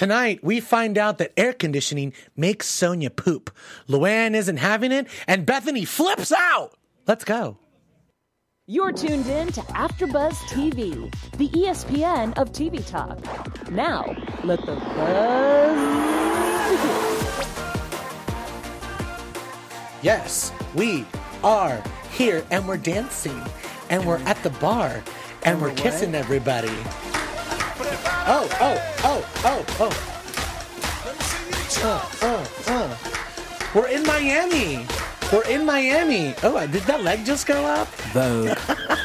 Tonight, we find out that air conditioning makes Sonia poop. Luann isn't having it, and Bethany flips out. Let's go. You're tuned in to AfterBuzz TV, the ESPN of TV talk. Now, let the buzz begin. Yes, we are here, and we're dancing, and we're at the bar, and we're kissing everybody. Oh. We're in Miami. Oh, did that leg just go up? Vogue.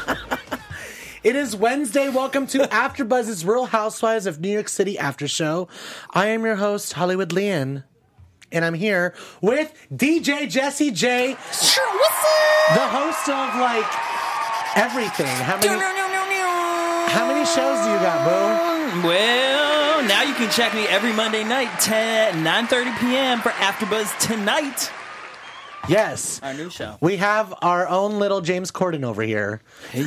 It is Wednesday. Welcome to AfterBuzz's Real Housewives of New York City After Show. I am your host, Hollywood Leanne, and I'm here with DJ Jessie J. Sure, what's up? The host of, everything. How many shows do you got, boo? Well, now you can check me every Monday night, 9:30 p.m. for AfterBuzz Tonight. Yes. Our new show. We have our own little James Corden over here. Hey.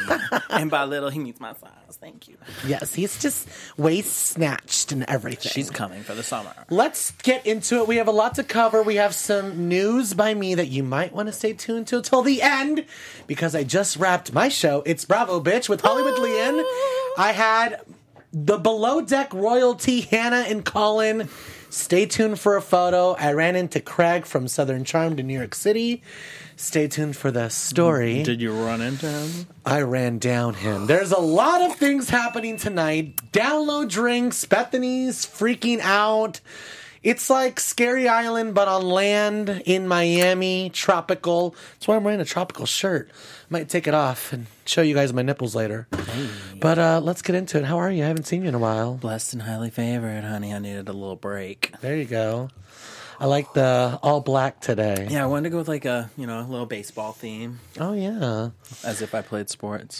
And by little, he means my size. Thank you. Yes, he's just waist snatched and everything. She's coming for the summer. Let's get into it. We have a lot to cover. We have some news by me that you might want to stay tuned to till the end, because I just wrapped my show. It's Bravo, bitch, with Hollywood Leanne. I had the Below Deck royalty, Hannah and Colin. Stay tuned for a photo. I ran into Craig from Southern Charm to New York City. Stay tuned for the story. Did you run into him? I ran down him. There's a lot of things happening tonight. Download drinks. Bethany's freaking out. It's like Scary Island, but on land in Miami. Tropical. That's why I'm wearing a tropical shirt. Might take it off and show you guys my nipples later. Hey. But let's get into it. How are you? I haven't seen you in a while. Blessed and highly favored, honey. I needed a little break. There you go. I like the all black today. Yeah, I wanted to go with a little baseball theme. Oh, yeah. As if I played sports.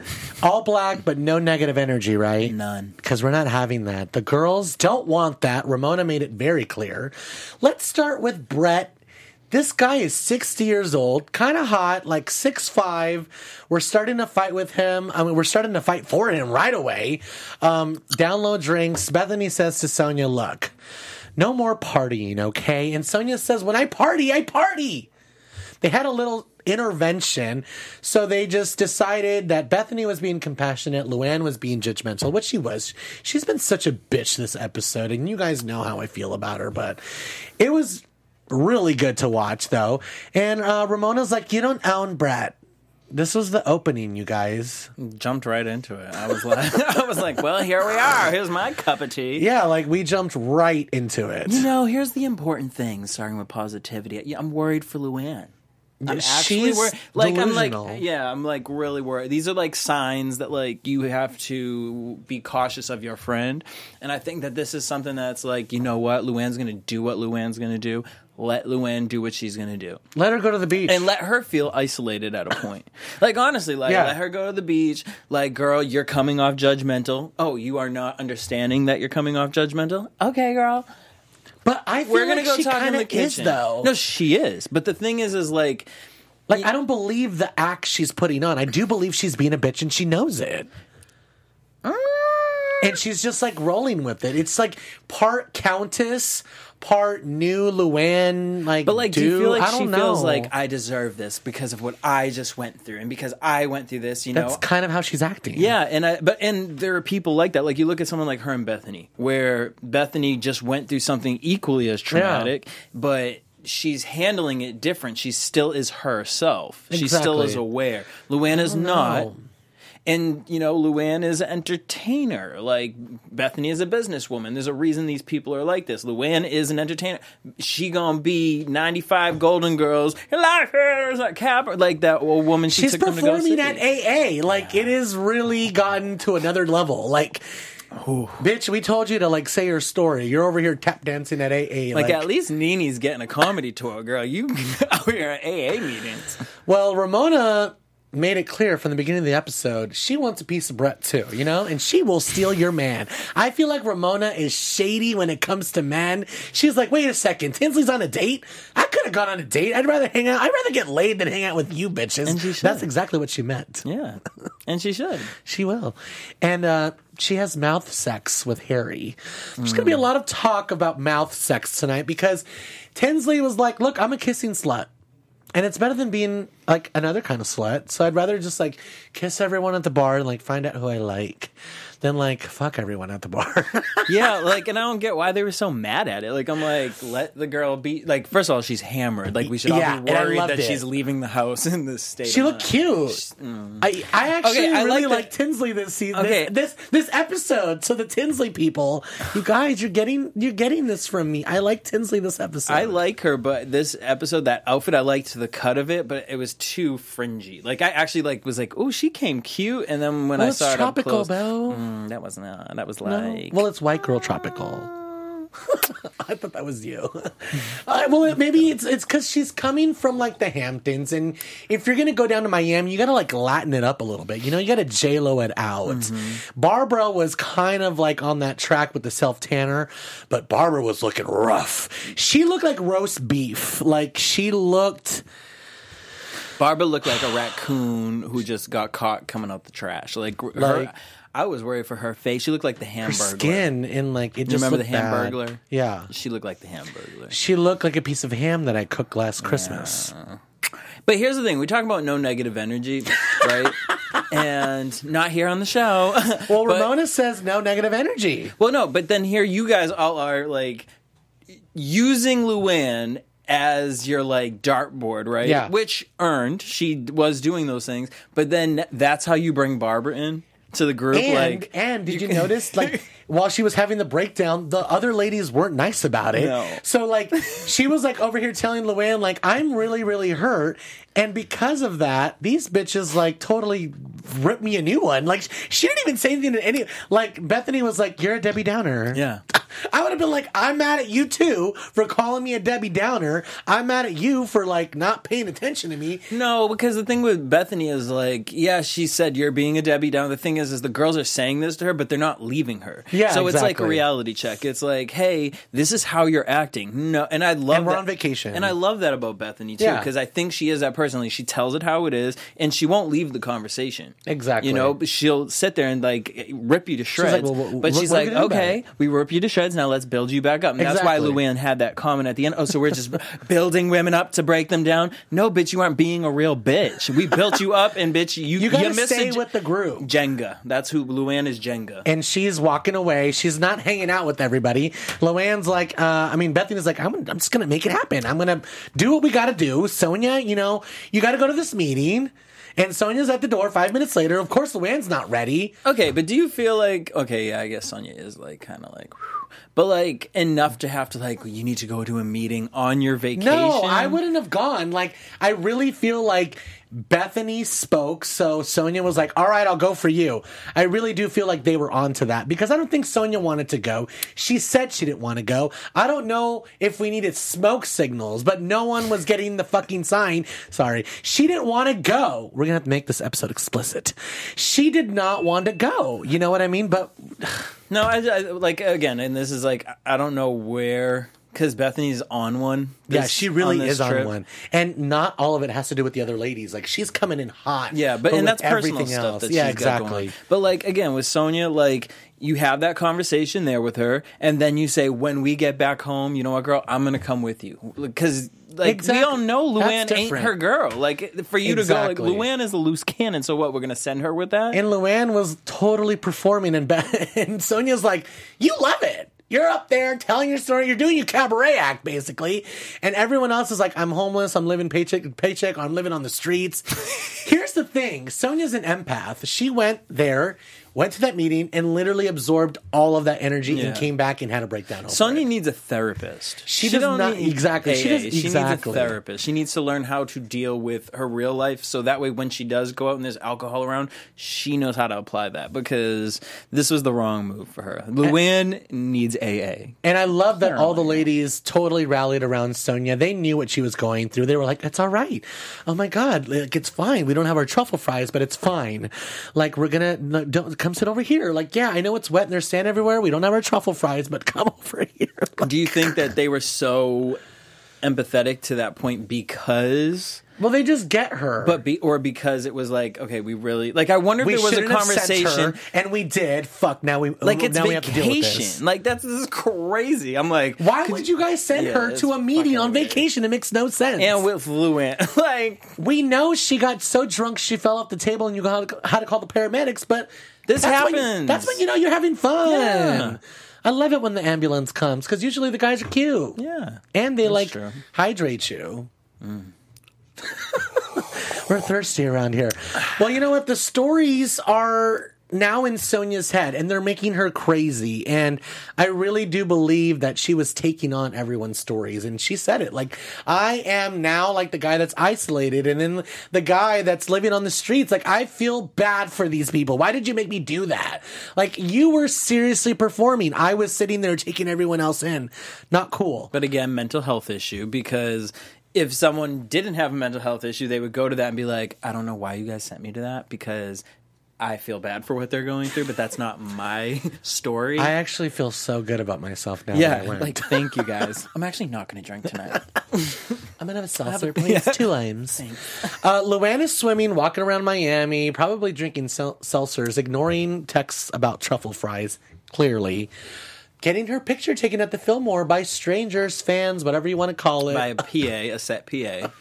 All black, but no negative energy, right? None. Because we're not having that. The girls don't want that. Ramona made it very clear. Let's start with Brett. This guy is 60 years old, kind of hot, 6'5". We're starting to fight with him. I mean, we're starting to fight for him right away. Download drinks. Bethany says to Sonia, look, no more partying, okay? And Sonia says, when I party, I party. They had a little intervention, so they just decided that Bethany was being compassionate, Luann was being judgmental, which she was. She's been such a bitch this episode, and you guys know how I feel about her, but it was really good to watch, though. And Ramona's like, you don't own Brett. This was the opening, you guys. Jumped right into it. I was like, well, here we are. Here's my cup of tea. Yeah, we jumped right into it. Here's the important thing, starting with positivity. I'm worried for Luann. I'm actually worried. I'm really worried. These are signs that you have to be cautious of your friend. And I think that this is something that's you know what? Luann's going to do what Luann's going to do. Let Luann do what she's going to do. Let her go to the beach. And let her feel isolated at a point. Honestly, let her go to the beach. Girl, you're coming off judgmental. Oh, you are not understanding that you're coming off judgmental? Okay, girl. But I feel we're gonna go she talk in the kitchen. Is, though. No, she is. But the thing is I don't believe the act she's putting on. I do believe she's being a bitch and she knows it. And she's just rolling with it. It's part countess, part new Luann. But do you feel she feels I deserve this because of what I just went through, and because I went through this? That's kind of how she's acting. Yeah, and there are people like that. You look at someone like her and Bethany, where Bethany just went through something equally as traumatic, but she's handling it different. She still is herself. Exactly. She still is aware. Luann is not. And, Luann is an entertainer. Bethany is a businesswoman. There's a reason these people are like this. Luann is an entertainer. She gonna be 95 Golden Girls. Your life is a cap. That old woman she took them to go see. She's performing at AA. It has really gotten to another level. Bitch, we told you to say your story. You're over here tap dancing at AA. At least Nene's getting a comedy tour, girl. You out here at AA meetings. Well, Ramona made it clear from the beginning of the episode, she wants a piece of Brett too, you know? And she will steal your man. I feel like Ramona is shady when it comes to men. She's like, wait a second, Tinsley's on a date? I could have gone on a date. I'd rather hang out. I'd rather get laid than hang out with you bitches. And she should. That's exactly what she meant. Yeah. And she should. She will. And she has mouth sex with Harry. There's going to be a lot of talk about mouth sex tonight because Tinsley was like, look, I'm a kissing slut. And it's better than being like another kind of slut. So I'd rather just like kiss everyone at the bar and like find out who I like than like fuck everyone at the bar. Yeah, like, and I don't get why they were so mad at it. Like, I'm like, let the girl be. Like, first of all, she's hammered. Like, we should all be worried that she's leaving the house in this state. She looked cute. I actually really like Tinsley this season. Okay. This episode. So the Tinsley people, you guys, you're getting this from me. I like Tinsley this episode. I like her, but this episode, that outfit, I liked the cut of it, but it was too fringy. Like, I actually like was like, oh, she came cute, and then when I saw it up close, that was not. That was like, well, it's white girl tropical. I thought that was you. Well, maybe it's because she's coming from like the Hamptons, and if you're gonna go down to Miami, you gotta like Latin it up a little bit. You know, you gotta J-Lo it out. Barbara was kind of like on that track with the self tanner, but Barbara was looking rough. She looked like roast beef. Like she looked. Barbara looked like a raccoon who just got caught coming out the trash. Like her, I was worried for her face. She looked like the Hamburglar. Her skin and like it just remember looked the Hamburglar? bad. Yeah, she looked like the Hamburglar. She looked like a piece of ham that I cooked last Christmas. But here's the thing: we talk about no negative energy, right? And not here on the show. Well, Ramona says no negative energy. Well, no, but then here you guys all are like using Luann as your like dartboard, right? Yeah. Which earned, she was doing those things, but then that's how you bring Barbara in to the group. And did you notice, like, while she was having the breakdown, the other ladies weren't nice about it. No. So, like, she was, like, over here telling Luann, like, I'm really, really hurt. And because of that, these bitches, like, totally ripped me a new one. Like, she didn't even say anything to any... Like, Bethany was like, you're a Debbie Downer. Yeah. I would have been like, I'm mad at you, too, for calling me a Debbie Downer. I'm mad at you for, like, not paying attention to me. No, because the thing with Bethany is, like, yeah, she said you're being a Debbie Downer. The thing is the girls are saying this to her, but they're not leaving her. Yeah, so exactly. It's like a reality check. It's like, hey, this is how you're acting. No, and I love and we're that. on vacation. And I love that about Bethany, too, because I think she is that person. Like, she tells it how it is, and she won't leave the conversation. Exactly. You know, but she'll sit there and, like, rip you to shreds. She's like, well, but she's like, okay, we rip you to shreds, now let's build you back up. And that's why Luann had that comment at the end. Oh, so we're just building women up to break them down? No, bitch, you aren't being a real bitch. We built you up, and bitch, you gotta missed stay with the group. Jenga. That's who Luann is. Jenga. And she's walking away. She's not hanging out with everybody. Luann's like, Bethany's like, I'm just gonna make it happen. I'm gonna do what we gotta do. Sonia, you know, you gotta go to this meeting. And Sonia's at the door 5 minutes later. Of course, Luann's not ready. Okay, but do you feel like... Okay, yeah, I guess Sonia is, like, kind of like... Whew, but, like, enough to have to, like, you need to go to a meeting on your vacation? No, I wouldn't have gone. Like, I really feel like Bethany spoke, so Sonia was like, all right, I'll go for you. I really do feel like they were onto that, because I don't think Sonia wanted to go. She said she didn't want to go. I don't know if we needed smoke signals, but no one was getting the fucking sign. Sorry. She didn't want to go. We're going to have to make this episode explicit. She did not want to go. You know what I mean? But... No, I like, again, and this is like, I don't know where... Because Bethany's on one. Yeah, she really is on one. And not all of it has to do with the other ladies. Like, she's coming in hot. Yeah, but and that's personal stuff that she's got going on. But, like, again, with Sonia, like, you have that conversation there with her, and then you say, when we get back home, you know what, girl, I'm going to come with you. Because, like, we all know Luann ain't her girl. Like, for you to go, like, Luann is a loose cannon, so what, we're going to send her with that? And Luann was totally performing, and Sonia's like, you love it. You're up there telling your story. You're doing your cabaret act, basically. And everyone else is like, I'm homeless. I'm living paycheck to paycheck. I'm living on the streets. Here's the thing. Sonia's an empath. She went there went to that meeting and literally absorbed all of that energy and came back and had a breakdown over Sonia it. needs a therapist. She does not exactly. She needs a therapist. She needs to learn how to deal with her real life, so that way when she does go out and there's alcohol around, she knows how to apply that, because this was the wrong move for her. Luann needs AA. And I love that all the ladies totally rallied around Sonia. They knew what she was going through. They were like, "It's all right. Oh my God, like, it's fine. We don't have our truffle fries, but it's fine. Like, we're gonna don't come sit over here. Like, yeah, I know it's wet and there's sand everywhere. We don't have our truffle fries, but come over here." Do you think that they were so empathetic to that point because... Well, they just get her. Or because it was like, okay, we really... Like, I wonder if there was a conversation... Have sent her, and we did. Fuck, now we... Like, it's now vacation. We have to deal with this. Like, this is crazy. I'm like... Why would you guys send her to a meeting on vacation? It makes no sense. And with Luann. Like... We know she got so drunk she fell off the table and you had to call the paramedics, but... This happens. That's when you know you're having fun. Yeah. I love it when the ambulance comes, because usually the guys are cute. Yeah. And they, true. hydrate you. We're thirsty around here. Well, you know what? The stories are now in Sonia's head, and they're making her crazy. And I really do believe that she was taking on everyone's stories. And she said it. Like, I am now like the guy that's isolated, and then the guy that's living on the streets. Like, I feel bad for these people. Why did you make me do that? Like, you were seriously performing. I was sitting there taking everyone else in. Not cool. But again, mental health issue, because... If someone didn't have a mental health issue, they would go to that and be like, I don't know why you guys sent me to that, because I feel bad for what they're going through, but that's not my story. I actually feel so good about myself now. Yeah, like, thank you guys. I'm actually not going to drink tonight. I'm going to have a saucer, please. 2 limes. Luann is swimming, walking around Miami, probably drinking seltzers, ignoring texts about truffle fries, clearly. Getting her picture taken at the Fillmore by strangers, fans, whatever you want to call it. By a PA, a set PA.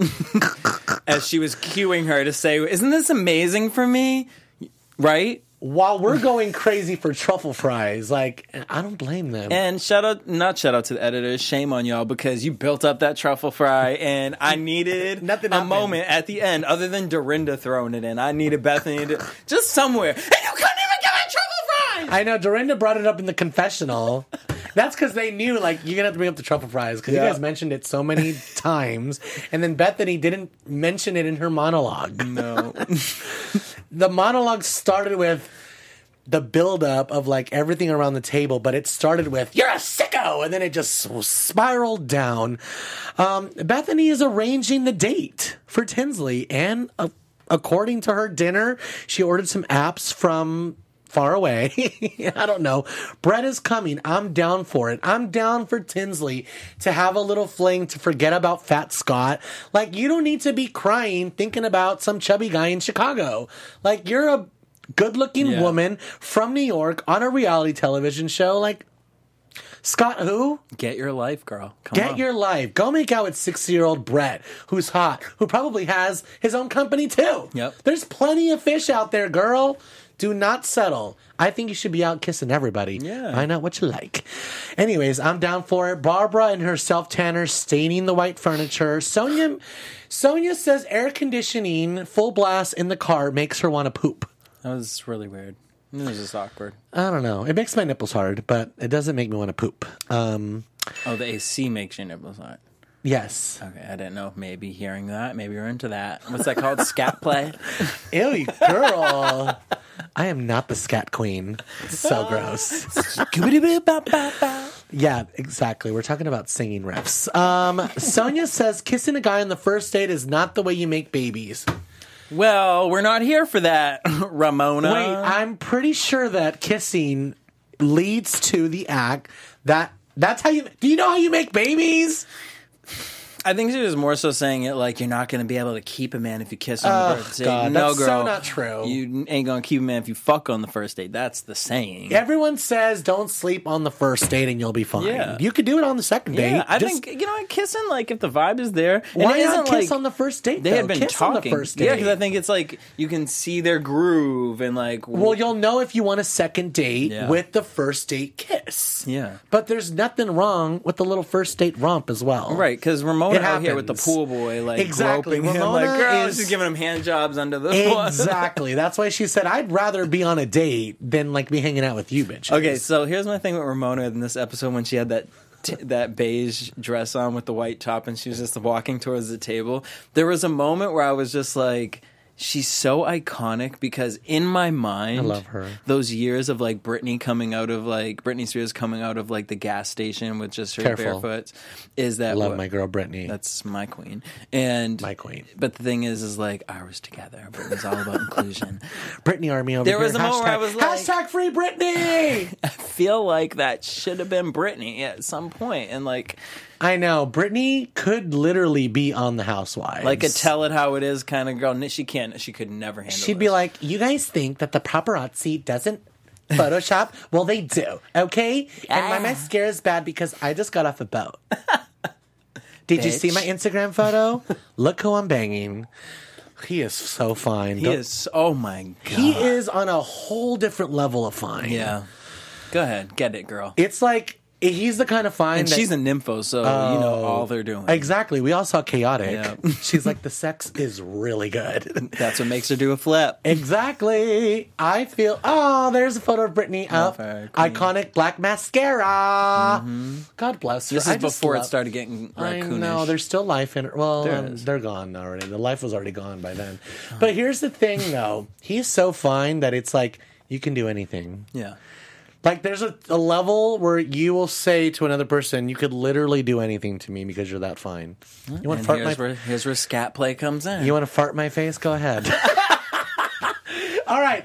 As she was cueing her to say, isn't this amazing for me? Right? While we're going crazy for truffle fries, like, I don't blame them. And not shout out to the editors, shame on y'all, because you built up that truffle fry, and I needed a moment at the end, other than Dorinda throwing it in. I needed Bethany to, just somewhere. And you couldn't even get my truffle fries! I know, Dorinda brought it up in the confessional. That's because they knew, like, you're going to have to bring up the truffle fries, because you guys mentioned it so many times, and then Bethany didn't mention it in her monologue. No. The monologue started with the buildup of, like, everything around the table, but it started with, "You're a sicko!" and then it just spiraled down. Bethany is arranging the date for Tinsley, and according to her dinner, she ordered some apps from far away. I don't know. Brett is coming. I'm down for it. I'm down for Tinsley to have a little fling, to forget about Fat Scott. Like, you don't need to be crying thinking about some chubby guy in Chicago. Like, you're a good-looking woman from New York on a reality television show. Like, Scott who? Get your life, girl. Get your life. Go make out with 60-year-old Brett, who's hot, who probably has his own company, too. Yep. There's plenty of fish out there, girl. Do not settle. I think you should be out kissing everybody. Yeah. Find out what you like. Anyways, I'm down for it. Barbara and her self-tanner staining the white furniture. Sonia says air conditioning full blast in the car makes her want to poop. That was really weird. It was just awkward. I don't know. It makes my nipples hard, but it doesn't make me want to poop. Oh, the AC makes your nipples hard. Yes. Okay, I didn't know. Maybe hearing that. Maybe you're into that. What's that called? Scat play? Ew, girl. I am not the scat queen. It's so gross. Yeah, exactly. We're talking about singing riffs. Sonia says kissing a guy on the first date is not the way you make babies. Well, we're not here for that, Ramona. Wait, I'm pretty sure that kissing leads to the act. That's how you... Do you know how you make babies? I think she was more so saying it like you're not going to be able to keep a man if you kiss on the first date. God, no, that's girl, so not true. You ain't going to keep a man if you fuck on the first date. That's the saying. Everyone says don't sleep on the first date and you'll be fine. Yeah. You could do it on the second date. Yeah, I think, kissing, like, if the vibe is there. Why it not isn't kiss on the first date, They though? had been Kiss on the talking. first date. Yeah, because I think it's like you can see their groove and like... Well, you'll know if you want a second date Yeah. with the first date kiss. Yeah. But there's nothing wrong with the little first date romp as well. Right, because Ramona Ramona It out here with the happens. pool boy, like Exactly. groping him, Ramona like girl, is- she's giving him hand jobs under the water. Exactly. That's why she said, I'd rather be on a date than like be hanging out with you, bitches. Okay, so here's my thing with Ramona in this episode when she had that beige dress on with the white top and she was just walking towards the table. There was a moment where I was just like, she's so iconic because in my mind, I love her. Those years of like Britney Spears coming out of like the gas station with just her Careful. barefoot is that Love my girl Britney. That's my queen. And My queen. But the thing is like ours together. Britney's all about inclusion. Britney Army over There here. was a moment where I was like- hashtag free Britney. I feel like that should have been Britney at some point, and like I know. Britney could literally be on The Housewives. a tell it how it is kind of girl. She could never handle. She'd be this. like, you guys think that the paparazzi doesn't Photoshop? Well, they do, okay? And my mascara is bad because I just got off a boat. Did you see Bitch. my Instagram photo? Look who I'm banging. He is so fine. He is. Oh my god. He is on a whole different level of fine. Yeah. Go ahead, get it, girl. It's like, he's the kind of fine And that... she's a nympho, so you know all they're doing. Exactly. We all saw Chaotic. Yeah. She's like, the sex is really good. That's what makes her do a flip. Exactly. I feel. Oh, there's a photo of Britney. Love Oh, her, queen. iconic black mascara. God bless her. This I is just before it love- started getting I raccoonish. know. There's still life in her. Well, There is. they're gone already. The life was already gone by then. But here's the thing, though. He's so fine that it's like you can do anything. Yeah. Like there's a level where you will say to another person, "You could literally do anything to me because you're that fine." You want to And fart here's where scat play comes in. You want to fart in my face? Go ahead. All right.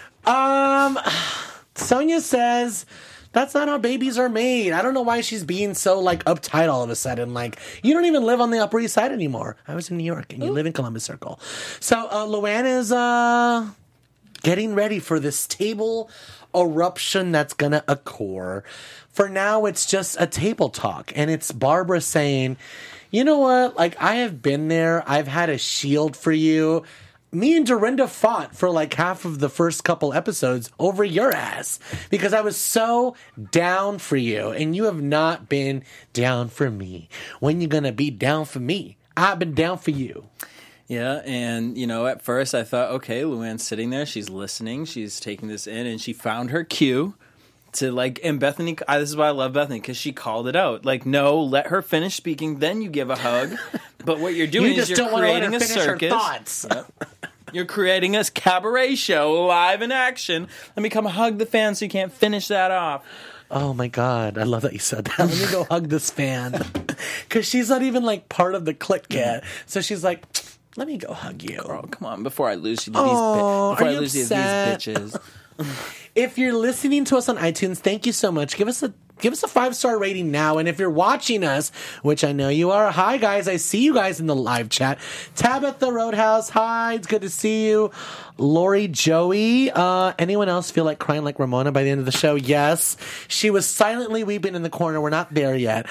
Sonia says that's not how babies are made. I don't know why she's being so like uptight all of a sudden. Like you don't even live on the Upper East Side anymore. I was in New York and you live in Columbus Circle. So Luann is getting ready for this table eruption that's gonna occur. For now, it's just a table talk, and it's Barbara saying, "You know what? Like I have been there. I've had a shield for you. Me and Dorinda fought for like half of the first couple episodes over your ass because I was so down for you, and you have not been down for me. When you gonna be down for me? I've been down for you." Yeah, and at first I thought, okay, Luann's sitting there, she's listening, she's taking this in, and she found her cue to and Bethany. This is why I love Bethany because she called it out. Like, no, let her finish speaking, then you give a hug. But what you're doing You is just you're don't want to let creating her a finish circus. her thoughts. Yep. You're creating a cabaret show live in action. Let me come hug the fan so you can't finish that off. Oh my God, I love that you said that. Let me go hug this fan. Because she's not even like part of the clique yet. So she's like, let me go hug you. Girl, come on, before I lose you to Oh, before are I you lose you to upset? these bitches. If you're listening to us on iTunes, thank you so much. Give us a 5-star rating now. And if you're watching us, which I know you are, hi guys, I see you guys in the live chat. Tabitha Roadhouse, hi, it's good to see you. Lori Joey, anyone else feel like crying like Ramona by the end of the show? Yes. She was silently weeping in the corner. We're not there yet.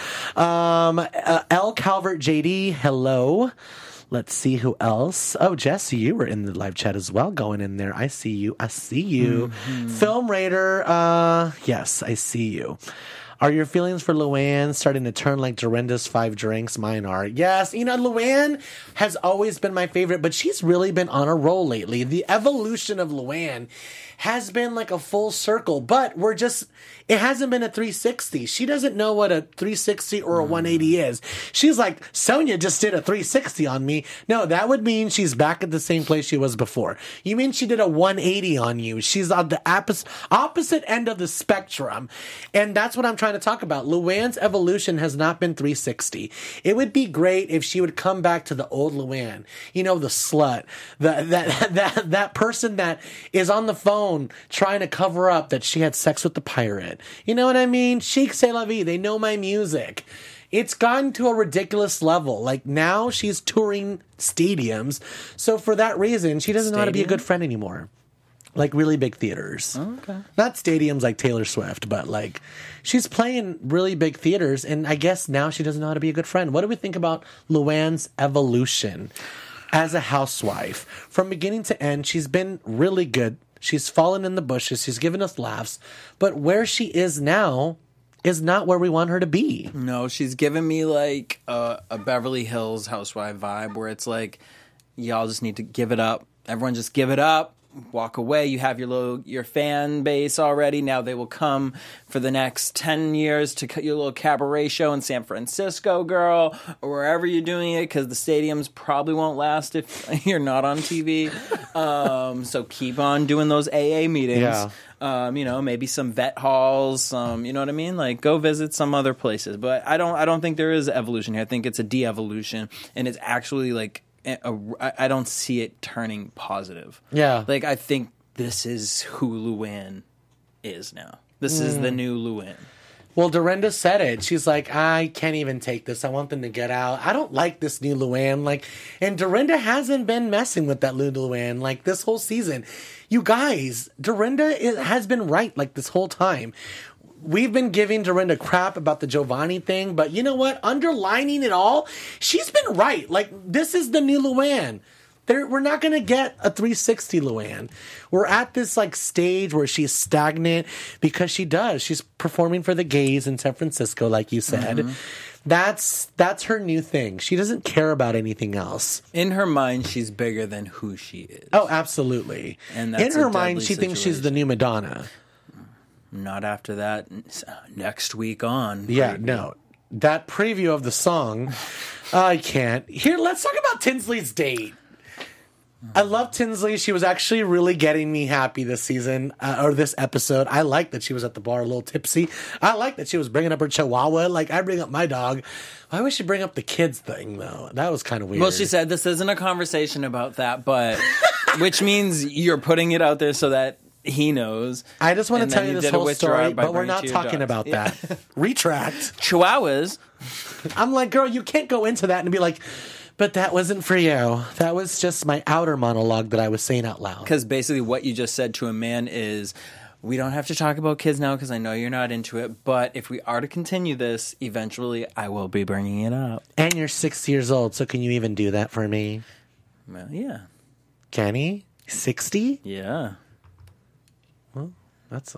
L. Calvert JD, hello. Let's see who else. Oh, Jesse, you were in the live chat as well, going in there. I see you. I see you. Film Raider, yes, I see you. Are your feelings for Luann starting to turn like Dorinda's 5 drinks? Mine are. Yes, Luann has always been my favorite, but she's really been on a roll lately. The evolution of Luann has been like a full circle, but it hasn't been a 360. She doesn't know what a 360 or a 180 is. She's like, Sonia just did a 360 on me. No, that would mean she's back at the same place she was before. You mean she did a 180 on you. She's on the opposite end of the spectrum. And that's what I'm trying to talk about. Luann's evolution has not been 360. It would be great if she would come back to the old Luann. The slut. That person that is on the phone trying to cover up that she had sex with the pirate. You know what I mean? Chic c'est la vie. They know my music. It's gotten to a ridiculous level. Like now she's touring stadiums. So for that reason, she doesn't know how to be a good friend anymore. Like really big theaters. Okay. Not stadiums like Taylor Swift, but like she's playing really big theaters. And I guess now she doesn't know how to be a good friend. What do we think about Luann's evolution as a housewife? From beginning to end, she's been really good. She's fallen in the bushes. She's given us laughs. But where she is now, is not where we want her to be. No, she's giving me like a Beverly Hills housewife vibe where it's like, y'all just need to give it up. Everyone just give it up. Walk away. You have your fan base already. Now they will come for the next 10 years to cut your little cabaret show in San Francisco, girl, or wherever you're doing it, because the stadiums probably won't last if you're not on TV. So keep on doing those AA meetings. Yeah. Maybe some vet halls. You know what I mean? Like, go visit some other places. But I don't think there is evolution here. I think it's a de-evolution, and it's actually like. I don't see it turning positive. Yeah. Like, I think this is who Luann is now. This is the new Luann. Well, Dorinda said it. She's like, I can't even take this. I want them to get out. I don't like this new Luann. Like, and Dorinda hasn't been messing with that new Luann like this whole season. You guys, Dorinda has been right like this whole time. We've been giving Dorinda crap about the Giovanni thing, but you know what? Underlining it all, she's been right. Like, this is the new Luann. We're not going to get a 360 Luann. We're at this, like, stage where she's stagnant because she does. She's performing for the gays in San Francisco, like you said. Mm-hmm. That's her new thing. She doesn't care about anything else. In her mind, she's bigger than who she is. Oh, absolutely. And that's in her mind, she thinks she's the new Madonna. Not after that. Next week on. Yeah, no. That preview of the song, I can't. Here, let's talk about Tinsley's date. I love Tinsley. She was actually really getting me happy this season, or this episode. I like that she was at the bar a little tipsy. I like that she was bringing up her chihuahua. Like, I bring up my dog. Why would she bring up the kids thing, though? That was kind of weird. Well, she said this isn't a conversation about that, but which means you're putting it out there so that he knows. I just want to tell you this whole story, but we're not talking about that. Retract. Chihuahuas. I'm like, girl, you can't go into that and be like, but that wasn't for you. That was just my outer monologue that I was saying out loud. Because basically what you just said to a man is, we don't have to talk about kids now because I know you're not into it, but if we are to continue this, eventually I will be bringing it up. And you're 6 years old, so can you even do that for me? Well, yeah. Can he? 60? Yeah. Well, that's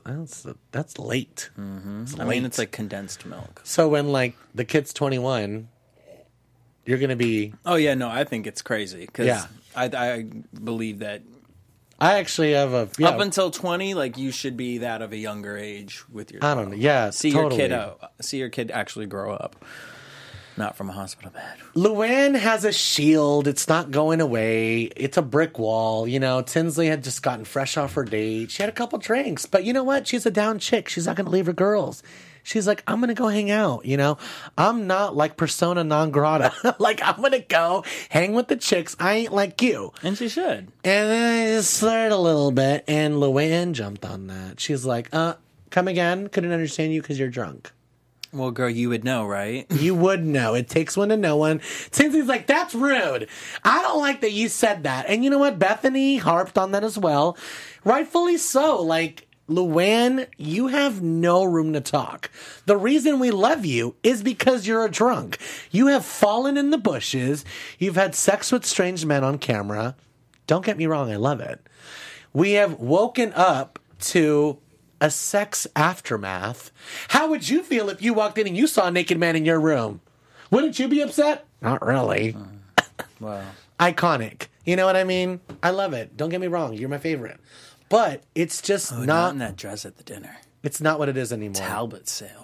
late. Mm-hmm. I mean, it's like condensed milk. So when, like, the kid's 21, you're going to be... Oh, yeah, no, I think it's crazy. Because I believe that... I actually have a... Yeah. Up until 20, like, you should be that of a younger age with your I don't know. Yeah, See totally. your kid actually grow up. Not from a hospital bed. Luann has a shield. It's not going away. It's a brick wall. You know, Tinsley had just gotten fresh off her date. She had a couple drinks. But you know what? She's a down chick. She's not going to leave her girls. She's like, I'm going to go hang out, you know? I'm not like persona non grata. Like, I'm going to go hang with the chicks. I ain't like you. And she should. And then I just slurred a little bit, and Luann jumped on that. She's like, come again? Couldn't understand you because you're drunk. Well, girl, you would know, right? You would know. It takes one to know one. Tinsley's like, that's rude. I don't like that you said that. And you know what? Bethany harped on that as well. Rightfully so. Like, Luann, you have no room to talk. The reason we love you is because you're a drunk. You have fallen in the bushes. You've had sex with strange men on camera. Don't get me wrong. I love it. We have woken up to a sex aftermath. How would you feel if you walked in and you saw a naked man in your room? Wouldn't you be upset? Not really. Wow. Iconic. You know what I mean? I love it. Don't get me wrong. You're my favorite. But it's just not in that dress at the dinner. It's not what it is anymore. Talbot sale.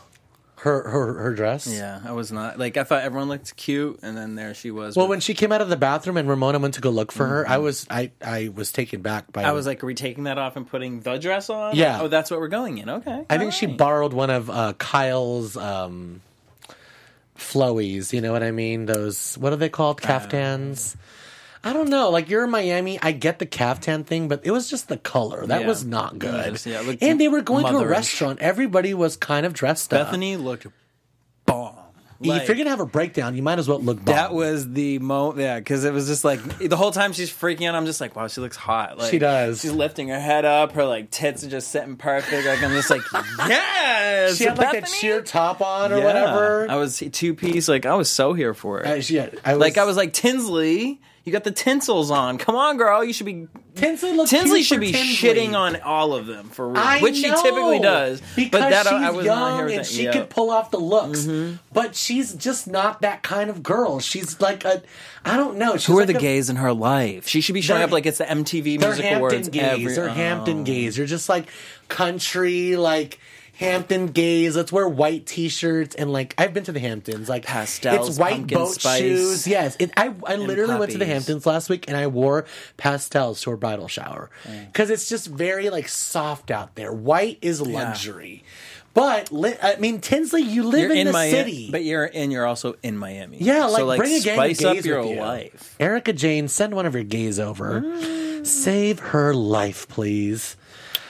Her dress? Yeah, I was not. Like, I thought everyone looked cute, and then there she was. Well, when she came out of the bathroom and Ramona went to go look for her, I was taken back by... I was like, are we taking that off and putting the dress on? Yeah. Oh, that's what we're going in. Okay. I think she borrowed one of Kyle's flowies. You know what I mean? Those, what are they called? Caftans? I don't know. Like, you're in Miami. I get the caftan thing, but it was just the color. That was not good. And they were going to a restaurant. Everybody was kind of dressed up. Bethany looked bomb. Like, if you're going to have a breakdown, you might as well look bomb. That was the moment, yeah, because it was just like, the whole time she's freaking out, I'm just like, wow, she looks hot. Like, she does. She's lifting her head up, her, like, tits are just sitting perfect. Like, I'm just like, yes! She had, like, that sheer top on or whatever. I was two-piece, like, I was so here for it. I was like, Tinsley... You got the tinsels on. Come on, girl. You should be. Tinsley should be shitting on all of them for real, which she typically does. Because but that she's I was young not here with and that. she could pull off the looks. But she's just not that kind of girl. She's like I don't know. She's Who are like the gays in her life? She should be showing up like it's the MTV Music Awards. They're Hampton gays. They're just like country, like Hampton gays. Let's wear white T-shirts and like I've been to the Hamptons. Like pastels, it's white pumpkin boat spice, shoes. Yes, I literally went to the puppies. Hamptons last week and I wore pastels to her bridal shower because it's just very like soft out there. White is luxury. But I mean, Tinsley, you live in the city, but you're also in Miami. Yeah, like, so, bring a gang spice of gays up your with you. life. Erica Jane, send one of your gays over. Save her life, please.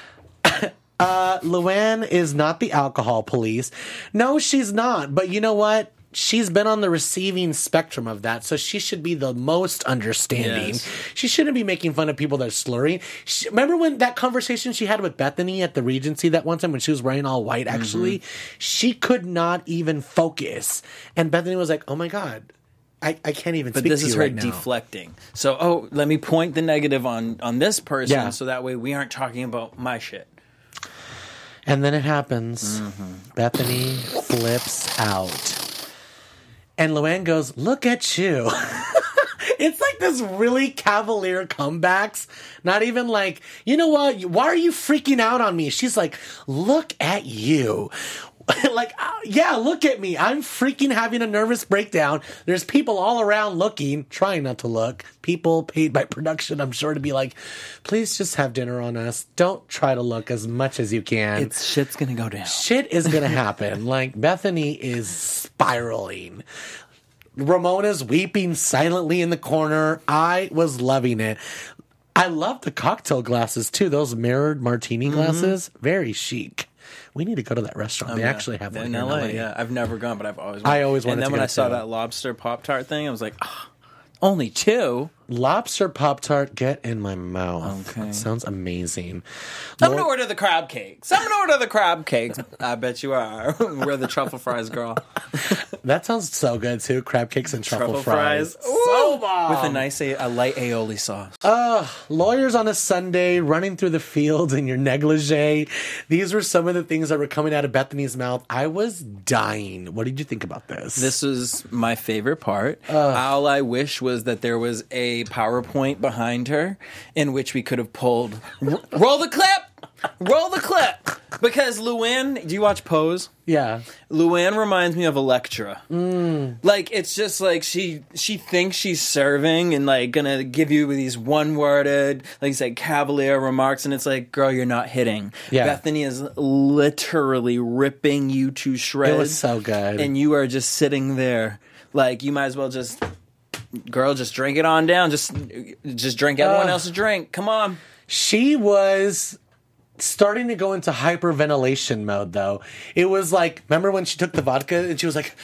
Luann is not the alcohol police. No, she's not. But you know what? She's been on the receiving spectrum of that, so she should be the most understanding. Yes. She shouldn't be making fun of people that are slurring. Remember when that conversation she had with Bethany at the Regency that one time when she was wearing all white, actually? She could not even focus. And Bethany was like, oh my God. I can't even speak to you right now. But this is her deflecting. So, let me point the negative on this person so that way we aren't talking about my shit. And then it happens. Bethany flips out. And Luann goes, look at you. It's like this really cavalier comebacks. Not even like, you know what? Why are you freaking out on me? She's like, look at you. Like, yeah, look at me. I'm freaking having a nervous breakdown. There's people all around looking, trying not to look. People paid by production, I'm sure, to be like, please just have dinner on us. Don't try to look as much as you can. Shit's gonna go down. Shit is gonna happen. Like, Bethany is spiraling. Ramona's weeping silently in the corner. I was loving it. I love the cocktail glasses, too. Those mirrored martini glasses. Very chic. We need to go to that restaurant. They actually have one in here LA. in LA. Yeah, I've never gone, but I've always. I always wanted to And then go when I saw too. that lobster Pop-Tart thing, I was like, only 2. Lobster Pop-Tart, get in my mouth. Okay. That sounds amazing. I'm going to order the crab cakes. I bet you are. We're the truffle fries, girl. That sounds so good, too. Crab cakes and truffle fries. Ooh. So bomb. With a nice, a light aioli sauce. Lawyers on a Sunday, running through the fields in your negligee. These were some of the things that were coming out of Bethany's mouth. I was dying. What did you think about this? This was my favorite part. All I wish was that there was a PowerPoint behind her in which we could have pulled. Roll the clip! Roll the clip! Because Luann, do you watch Pose? Yeah. Luann reminds me of Electra. Like, it's just like she thinks she's serving and like gonna give you these one-worded, like you said, cavalier remarks, and it's like, girl, you're not hitting. Yeah. Bethany is literally ripping you to shreds. It was so good. And you are just sitting there. Like, you might as well just, girl, just drink it on down. Just drink everyone else's drink. Come on. She was starting to go into hyperventilation mode, though. It was like, remember when she took the vodka and she was like,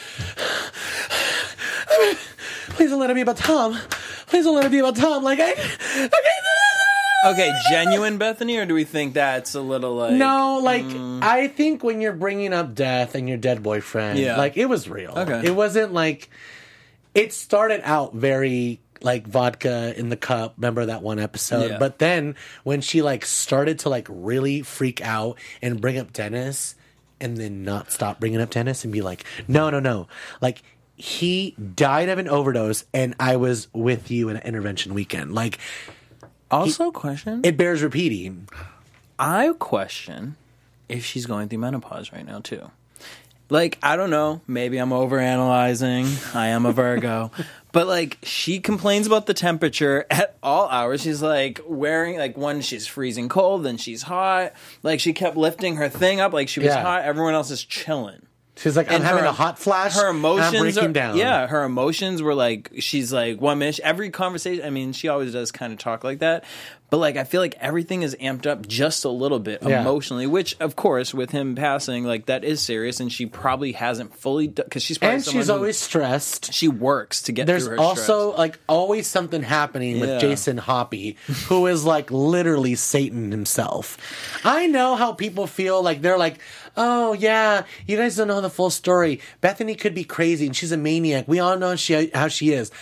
please don't let it be about Tom. Please don't let it be about Tom. Like, okay, genuine Bethany, or do we think that's a little like... No, like, I think when you're bringing up death and your dead boyfriend, like, it was real. Okay. It wasn't like... It started out very... like vodka in the cup, remember that one episode? Yeah. But then when she like started to like really freak out and bring up Dennis and then not stop bringing up Dennis and be like, no. Like, he died of an overdose and I was with you in an intervention weekend. Like, also question. It bears repeating. I question if she's going through menopause right now too. Like, I don't know. Maybe I'm overanalyzing. I am a Virgo. But, like, she complains about the temperature at all hours. She's, like, wearing, like, one, she's freezing cold, then she's hot. Like, she kept lifting her thing up like she was hot. Everyone else is chilling. She's like, I'm having a hot flash. Her emotions I'm breaking down. Yeah, her emotions were like, she's like, one minute, every conversation, I mean, she always does kind of talk like that. But, like, I feel like everything is amped up just a little bit emotionally, which, of course, with him passing, like, that is serious, and she probably hasn't fully done, because she's probably she's always stressed. She works to get through her There's also, stress. like, always something happening with Jason Hoppy, who is, like, literally Satan himself. I know how people feel, like, they're like, oh, yeah, you guys don't know the full story. Bethany could be crazy, and she's a maniac. We all know how she is.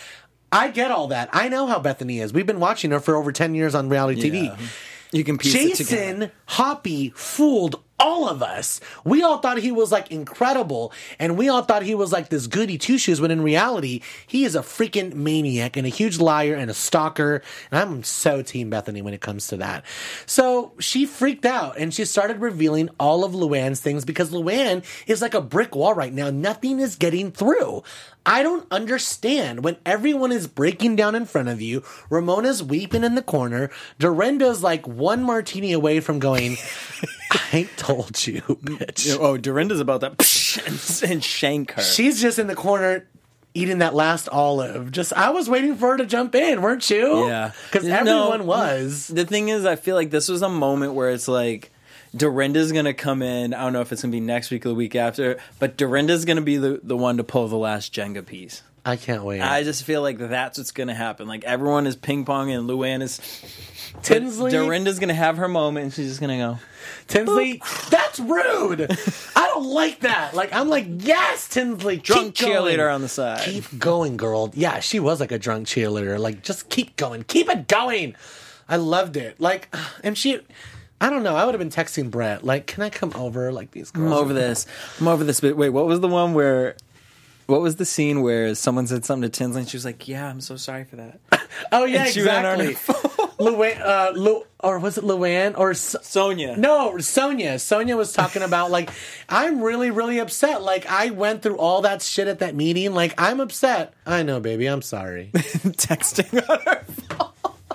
I get all that. I know how Bethany is. We've been watching her for over 10 years on reality TV. You can piece it together. Jason Hoppy fooled all of us. We all thought he was like incredible, and we all thought he was like this goody two shoes, when in reality, he is a freaking maniac and a huge liar and a stalker. And I'm so team Bethany when it comes to that. So she freaked out and she started revealing all of Luann's things, because Luann is like a brick wall right now. Nothing is getting through. I don't understand when everyone is breaking down in front of you. Ramona's weeping in the corner. Dorinda's like one martini away from going, I told you, bitch. Oh, Dorinda's about to and shank her. She's just in the corner eating that last olive. I was waiting for her to jump in, weren't you? Yeah. Because everyone was. The thing is, I feel like this was a moment where it's like, Dorinda's going to come in. I don't know if it's going to be next week or the week after, but Dorinda's going to be the one to pull the last Jenga piece. I can't wait. I just feel like that's what's going to happen. Like, everyone is ping-ponging and Luann is... Tinsley? Dorinda's going to have her moment and she's just going to go... Tinsley, that's rude. I don't like that. Like, I'm like, yes, Tinsley, drunk keep going. cheerleader on the side. Keep going, girl. Yeah, she was like a drunk cheerleader. Like, just keep going. Keep it going. I loved it. Like, and she... I don't know. I would have been texting Brett. Like, can I come over? Like, these girls. I'm over this. But wait, what was the one where... What was the scene where someone said something to Tinsley and she was like, yeah, I'm so sorry for that. Oh, yeah, and exactly. Luann, or was it Luann? Or Sonia. No, Sonia. Sonia was talking about, like, I'm really, really upset. Like, I went through all that shit at that meeting. Like, I'm upset. I know, baby. I'm sorry. Texting on her phone.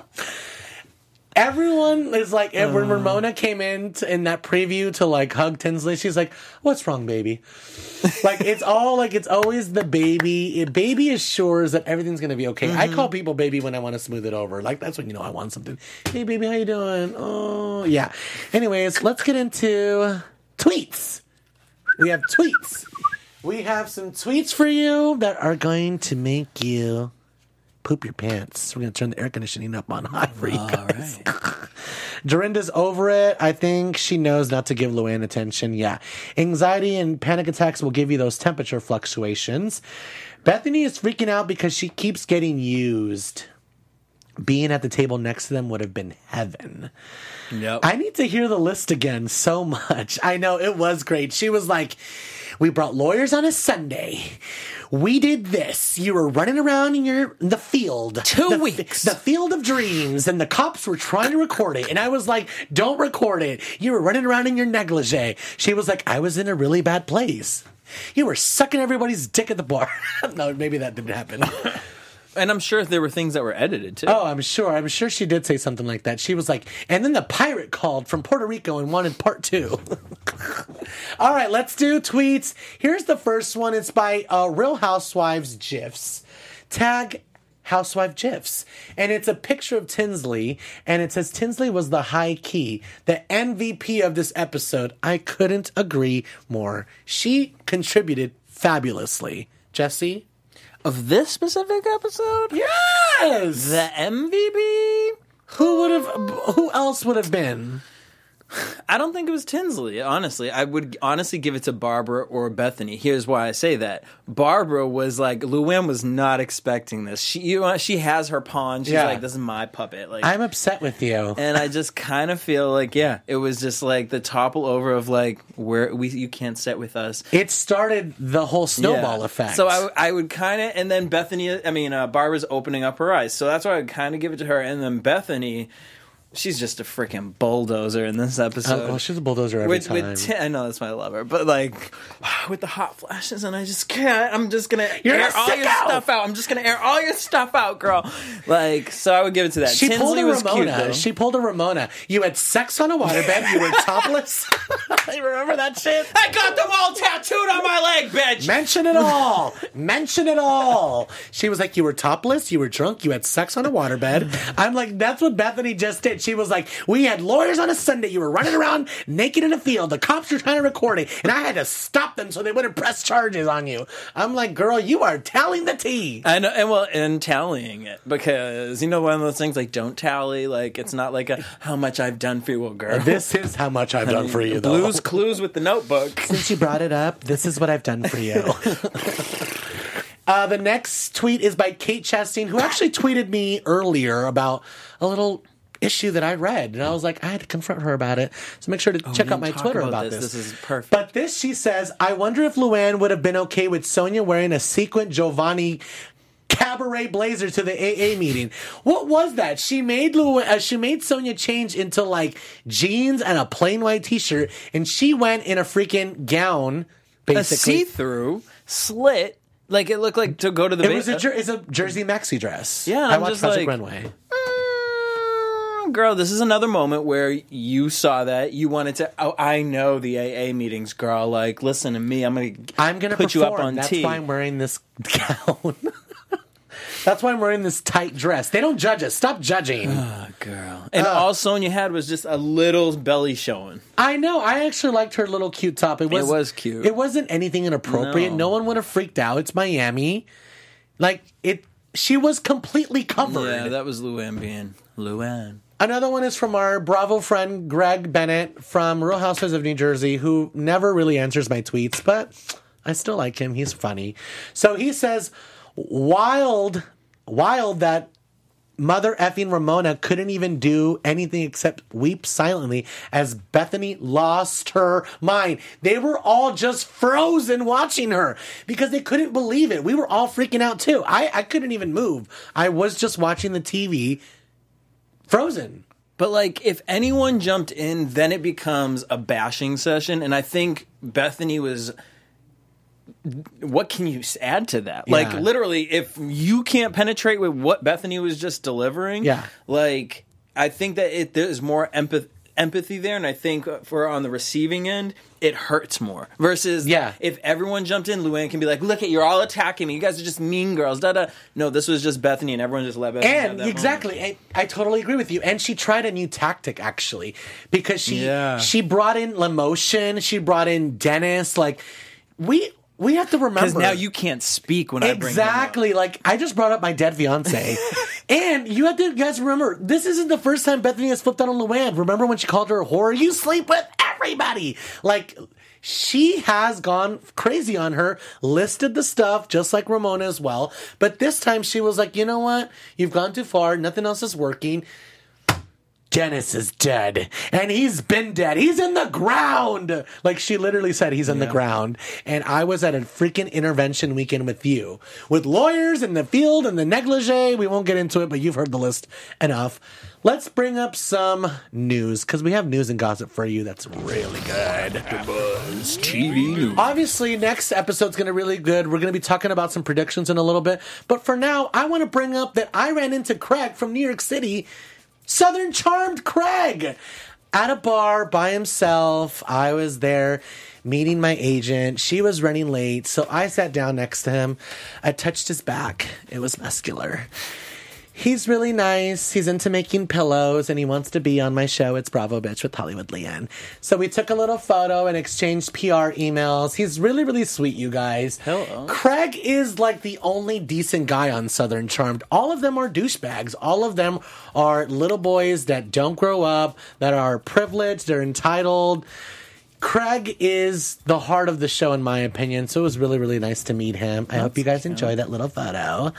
Everyone is like, when Ramona came in that preview to like hug Tinsley, she's like, what's wrong, baby? Like, it's all like, it's always the baby. Baby assures that everything's going to be okay. Mm-hmm. I call people baby when I want to smooth it over. Like, that's when you know I want something. Hey, baby, how you doing? Oh, yeah. Anyways, let's get into tweets. We have tweets. We have some tweets for you that are going to make you poop your pants. We're going to turn the air conditioning up on high for you guys. All right. Dorinda's over it. I think she knows not to give Luann attention. Yeah. Anxiety and panic attacks will give you those temperature fluctuations. Bethany is freaking out because she keeps getting used. Being at the table next to them would have been heaven. Yep. I need to hear the list again so much. I know, it was great. She was like, we brought lawyers on a Sunday. We did this. You were running around in the field. 2 weeks. The field of dreams. And the cops were trying to record it. And I was like, don't record it. You were running around in your negligee. She was like, I was in a really bad place. You were sucking everybody's dick at the bar. No, maybe that didn't happen. And I'm sure there were things that were edited, too. Oh, I'm sure. I'm sure she did say something like that. She was like, and then the pirate called from Puerto Rico and wanted part 2. All right, let's do tweets. Here's the first one. It's by Real Housewives GIFs. Tag Housewife GIFs. And it's a picture of Tinsley, and it says Tinsley was the high key, the MVP of this episode. I couldn't agree more. She contributed fabulously. Jesse? Of this specific episode? Yes! The MVP? Who else would have been? I don't think it was Tinsley, honestly. I would honestly give it to Barbara or Bethany. Here's why I say that. Barbara was like, Luann was not expecting this. She has her pawn. She's like, this is my puppet. Like, I'm upset with you. And I just kind of feel like, it was just like the topple over of like, you can't sit with us. It started the whole snowball effect. So I would kind of, and then Barbara's opening up her eyes. So that's why I would kind of give it to her. And then Bethany, she's just a freaking bulldozer in this episode. Oh, she's a bulldozer every time. I know, that's why I love her. But, like, with the hot flashes, and I just can't. I'm just going to air all your stuff out. I'm just going to air all your stuff out, girl. Like, so I would give it to that. Tinsley was cute, though. She pulled a Ramona. You had sex on a waterbed. You were topless. You remember that shit? I got them all tattooed on my leg, bitch. Mention it all. Mention it all. She was like, you were topless. You were drunk. You had sex on a waterbed. I'm like, that's what Bethany just did. She was like, we had lawyers on a Sunday. You were running around naked in a field. The cops were trying to record it, and I had to stop them so they wouldn't press charges on you. I'm like, girl, you are telling the tea. I know, and tallying it, because, one of those things, like, don't tally. Like, it's not like how much I've done for you, well, girl. This is how much I've done for you, though. Blue's Clues with the Notebook. Since you brought it up, this is what I've done for you. The next tweet is by Kate Chastain, who actually tweeted me earlier about a little issue that I read. And I was like, I had to confront her about it. So make sure to check out my Twitter about this. This is perfect. But this, she says, I wonder if Luann would have been okay with Sonia wearing a sequin Giovanni cabaret blazer to the AA meeting. What was that? She made Sonia change into like jeans and a plain white t-shirt, and she went in a freaking gown, basically. A see-through, slit, like it looked like to go to the... It's a Jersey maxi dress. Yeah, I watched Project Runway. Girl, this is another moment where you saw that you wanted to. Oh, I know the AA meetings, girl. Like, listen to me. I'm gonna put you up on That's T. why I'm wearing this gown. That's why I'm wearing this tight dress. They don't judge us. Stop judging. Oh, girl. And all Sonia had was just a little belly showing. I know. I actually liked her little cute top. It was cute. It wasn't anything inappropriate. No one would have freaked out. It's Miami. Like, she was completely covered. Yeah, that was Luann being Luann. Another one is from our Bravo friend, Greg Bennett from Real Housewives of New Jersey, who never really answers my tweets, but I still like him. He's funny. So he says, wild that mother effing Ramona couldn't even do anything except weep silently as Bethany lost her mind. They were all just frozen watching her because they couldn't believe it. We were all freaking out too. I couldn't even move. I was just watching the TV frozen. But, like, if anyone jumped in, then it becomes a bashing session. And I think Bethany was... What can you add to that? Yeah. Like, literally, if you can't penetrate with what Bethany was just delivering, like, I think that there's more empathy there. And I think for on the receiving end, it hurts more. Versus if everyone jumped in, Luann can be like, look, you're all attacking me. You guys are just mean girls. Da-da. No, this was just Bethany, and everyone just let Bethany have that exactly. moment. I totally agree with you. And she tried a new tactic, actually, because she brought in LaMotion. She brought in Dennis. Like, we have to remember. Because now you can't speak when I bring him up. Exactly. Like, I just brought up my dead fiance. And you have to guys remember, this isn't the first time Bethany has flipped out on Luann. Remember when she called her a whore? You sleep with everybody. Like, she has gone crazy on her, listed the stuff, just like Ramona as well. But this time she was like, you know what? You've gone too far. Nothing else is working. Dennis is dead. And he's been dead. He's in the ground. Like, she literally said he's in the ground. And I was at a freaking intervention weekend with you. With lawyers in the field and the negligee. We won't get into it, but you've heard the list enough. Let's bring up some news, because we have news and gossip for you that's really good. AfterBuzz TV News. Obviously, next episode's going to be really good. We're going to be talking about some predictions in a little bit. But for now, I want to bring up that I ran into Craig from New York City. Southern Charmed Craig at a bar by himself. I was there meeting my agent. She was running late, so I sat down next to him. I touched his back. It was muscular. He's really nice. He's into making pillows, and he wants to be on my show. It's Bravo Bitch with Hollywood Leanne. So we took a little photo and exchanged PR emails. He's really, really sweet, you guys. Hello. Craig is like the only decent guy on Southern Charmed. All of them are douchebags. All of them are little boys that don't grow up, that are privileged, they're entitled. Craig is the heart of the show, in my opinion, so it was really, really nice to meet him. I hope you guys enjoy that little photo.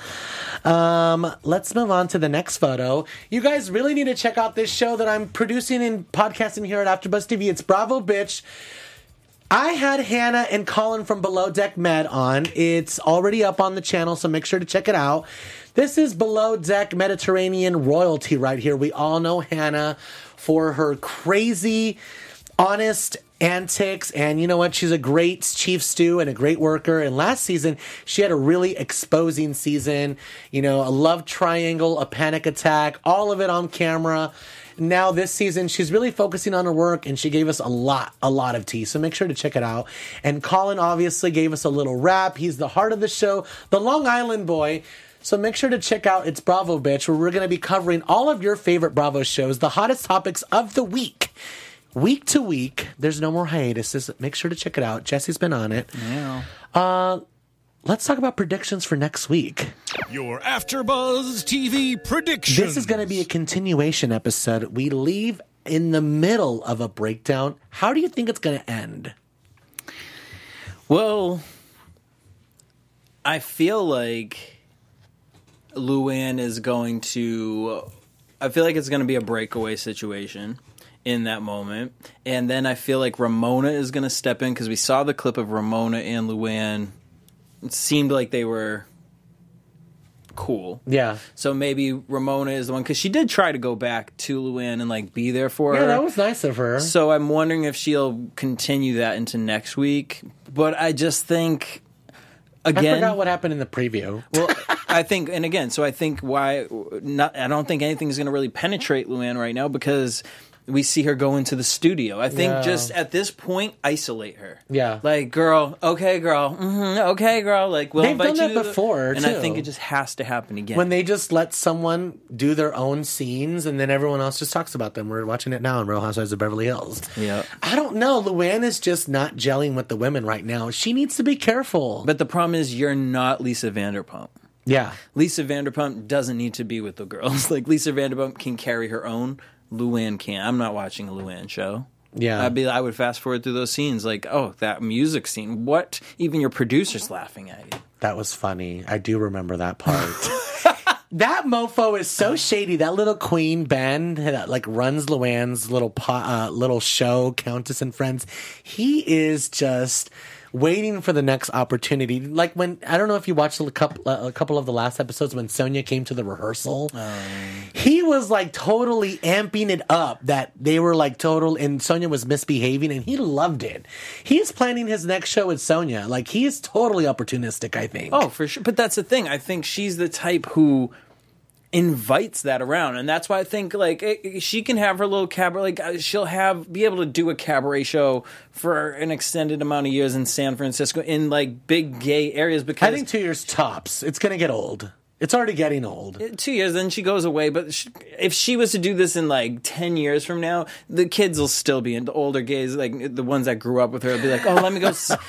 Let's move on to the next photo. You guys really need to check out this show that I'm producing and podcasting here at AfterBuzz TV. It's Bravo Bitch. I had Hannah and Colin from Below Deck Med on. It's already up on the channel, so make sure to check it out. This is Below Deck Mediterranean royalty right here. We all know Hannah for her crazy, honest antics, and you know what? She's a great chief stew and a great worker. And last season, she had a really exposing season. You know, a love triangle, a panic attack, all of it on camera. Now this season, she's really focusing on her work, and she gave us a lot of tea. So make sure to check it out. And Colin obviously gave us a little rap. He's the heart of the show, the Long Island boy. So make sure to check out It's Bravo Bitch, where we're going to be covering all of your favorite Bravo shows, the hottest topics of the week. Week to week, there's no more hiatuses. Make sure to check it out. Jesse's been on it. Yeah. Let's talk about predictions for next week. Your AfterBuzz TV predictions. This is going to be a continuation episode. We leave in the middle of a breakdown. How do you think it's going to end? Well, I feel like Luann is going to... I feel like it's going to be a breakaway situation in that moment. And then I feel like Ramona is going to step in because we saw the clip of Ramona and Luann. It seemed like they were cool. Yeah. So maybe Ramona is the one, because she did try to go back to Luann and like be there for her. Yeah, that was nice of her. So I'm wondering if she'll continue that into next week. But I just think, again, I forgot what happened in the preview. well, I think, and again, so I think I don't think anything's going to really penetrate Luann right now because we see her go into the studio. I think just at this point, isolate her. Yeah. Like, girl, okay, girl, okay, girl. Like, we'll They've invite done you that to before, and too. I think it just has to happen again. When they just let someone do their own scenes and then everyone else just talks about them. We're watching it now in Real Housewives of Beverly Hills. Yeah. I don't know. Luann is just not gelling with the women right now. She needs to be careful. But the problem is you're not Lisa Vanderpump. Yeah. Lisa Vanderpump doesn't need to be with the girls. Like, Lisa Vanderpump can carry her own. Luann can't. I'm not watching a Luann show. Yeah. I would fast forward through those scenes like, oh, that music scene. What? Even your producer's laughing at you. That was funny. I do remember that part. That mofo is so shady. That little queen, Ben, that like runs Luann's little show, Countess and Friends. He is just waiting for the next opportunity. Like when, I don't know if you watched a couple of the last episodes when Sonia came to the rehearsal. He was like totally amping it up that they were like total, and Sonia was misbehaving, and he loved it. He's planning his next show with Sonia. Like, he is totally opportunistic, I think. Oh, for sure. But that's the thing. I think she's the type who invites that around, and that's why I think like she can have her little cabaret, like she'll be able to do a cabaret show for an extended amount of years in San Francisco in like big gay areas, because I think 2 years tops. It's going to get old. It's already getting old. 2 years, then she goes away. But if she was to do this in like 10 years from now, the kids will still be into older gays, like the ones that grew up with her, will be like, oh, let me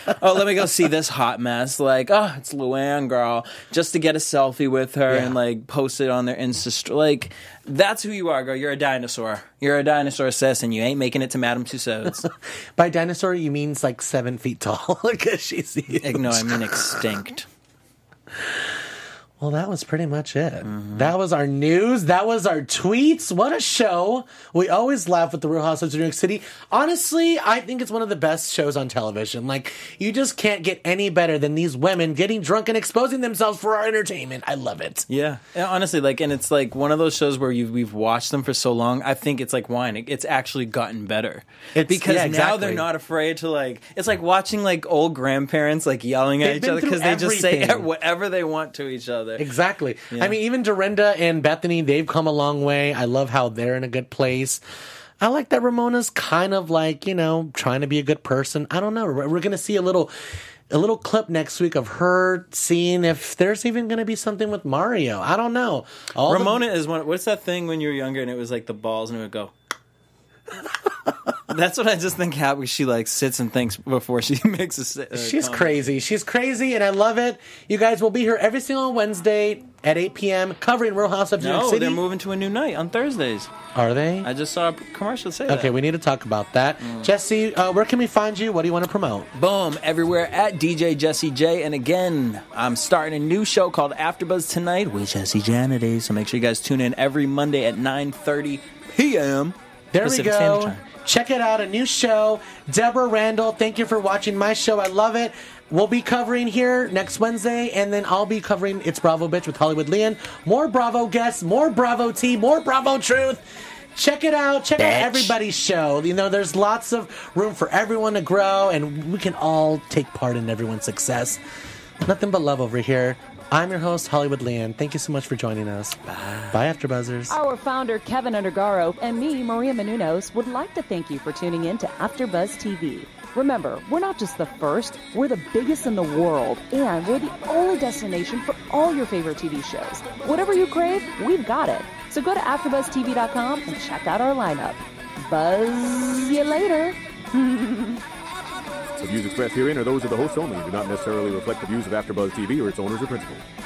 go see this hot mess. Like, oh, it's Luann, girl, just to get a selfie with her and like post it on their Insta. Like, that's who you are, girl. You're a dinosaur. You're a dinosaur, sis, and you ain't making it to Madame Tussauds. By dinosaur, you mean like 7 feet tall, because she's huge. No, I mean extinct. Well, that was pretty much it. That was our news. That was our tweets. What a show. We always laugh with the Real Housewives of New York City. Honestly, I think it's one of the best shows on television. Like, you just can't get any better than these women getting drunk and exposing themselves for our entertainment. I love it. Yeah. Honestly, like, and it's like one of those shows where we've watched them for so long. I think it's like wine. It's actually gotten better. Now they're not afraid to, like, it's like watching like old grandparents like yelling at each other because they just say whatever they want to each other. Exactly. Yeah. I mean, even Dorinda and Bethany, they've come a long way. I love how they're in a good place. I like that Ramona's kind of like, trying to be a good person. I don't know. We're going to see a little clip next week of her seeing if there's even going to be something with Mario. I don't know. Ramona is one. What's that thing when you were younger and it was like the balls and it would go? That's what I just think happens. She like sits and thinks before she makes a She's comment. crazy. She's crazy, and I love it. You guys will be here every single Wednesday at 8 p.m. covering Real House of New York City. No, they're moving to a new night on Thursdays. Are they? I just saw a commercial say that. Okay, we need to talk about that. Jesse, where can we find you? What do you want to promote? Boom, everywhere at DJ Jesse J. And again, I'm starting a new show called AfterBuzz Tonight with Jesse Janity. So make sure you guys tune in every Monday at 9:30 p.m. There Pacific we Standard go. Time. Check it out, a new show. Deborah Randall, thank you for watching my show. I love it. We'll be covering here next Wednesday, and then I'll be covering It's Bravo Bitch with Hollywood Leon. More Bravo guests, more Bravo tea, more Bravo truth. Check it out. Check out everybody's show. There's lots of room for everyone to grow, and we can all take part in everyone's success. Nothing but love over here. I'm your host, Hollywood Leon. Thank you so much for joining us. Bye, AfterBuzzers. Our founder, Kevin Undergaro, and me, Maria Menounos, would like to thank you for tuning in to AfterBuzz TV. Remember, we're not just the first, we're the biggest in the world, and we're the only destination for all your favorite TV shows. Whatever you crave, we've got it. So go to AfterBuzzTV.com and check out our lineup. Buzz you later. The views expressed herein are those of the hosts only and do not necessarily reflect the views of AfterBuzz TV or its owners or principals.